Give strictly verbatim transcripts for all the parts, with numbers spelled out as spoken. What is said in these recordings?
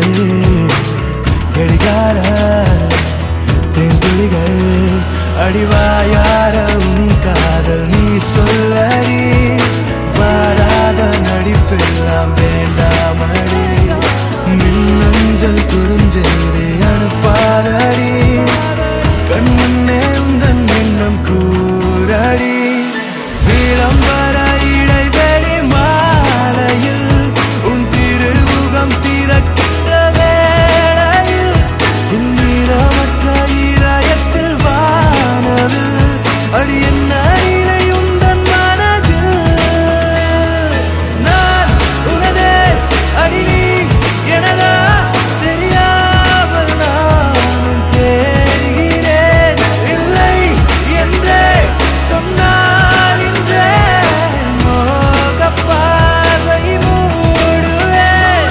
கடிகார தேன்துளிகள் அடிவாயார உன் காதல் நீ சொல்லடி வாராத நடிப்பெல்லாம் வேண்டாமடி மின்னஞ்சல் குறுஞ்செய்தி அனுப்பாதடி கண்முன்னே உந்தன் எண்ணம் கூறடி விளம்பர இடைவெளி மாலையில் உன் திருமுகம் திறக்கின்ற வேளையில் துன்னிரமற்ற இதயத்தில் வானவில் அடி என்ன இலை உந்தன் மனதில் நான் உனதே அடி நீ எனதா தெரியாமல் நானும் தேடுகிறேன் இல்லை என்றே சொன்னால் இன்றே மோகப் பார்வை மூடுவேன்.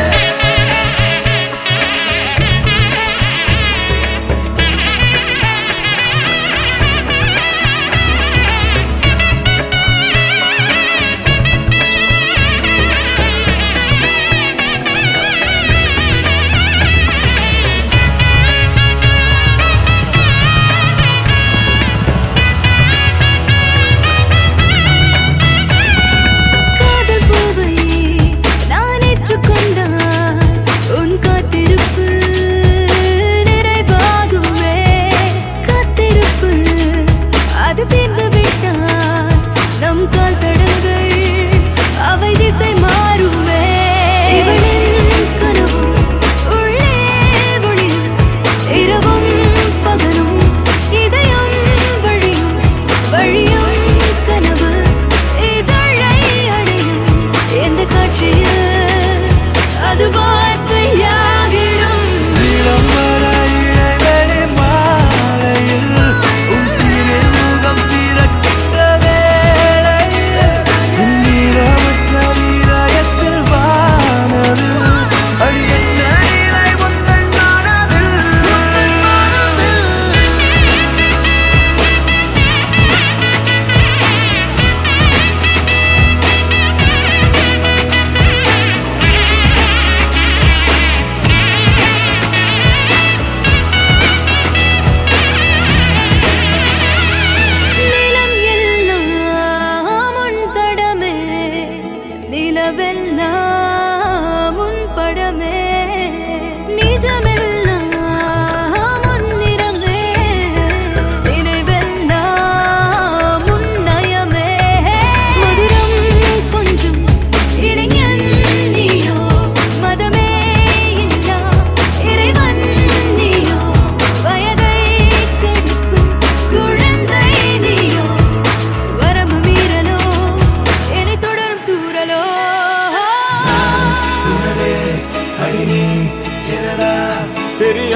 காதல் பூவை நான் ஏற்றுக்கொண்டால் உன் காத்திருப்பு நிறைவாகுமே. காத்திருப்பு அது தீர்ந்து விட்டால் நம் கால் தடங்கள் அவை திசை மாறுமே. இவளின் கனவும் உள்ளே ஒளியும் இரவும் பகலும் இதயம் வழியும் வழியும் கனவு இதழை அடையும் எந்த காட்சியில் அது வார்த்தையாகிடும். விளம்பர இடைவெளி மாலையில் உன் திருமுகம் திறக்கின்ற வேளையில் துன்னிரமற்ற இதயத்தில் வானவில் அடி என்ன இலை உந்தன் மனதில். நிலம் எல்லாம் உன் தடமே நிலவெல்லாம் உன் படமே நிஜமெல்லாம் உன் நிறமே நினைவெல்லாம் உன் நயமே. மதுரம் கொஞ்சம் இளைஞன் நீயோ மதமே இல்லா இறைவன் நீயோ வயதை கெடுக்கும் குழந்தை நீயோ வரம்பு மீறலோ என்னை தொடரும் தூரலோ. உனதே அடி நீ எனதா தெரியாமல்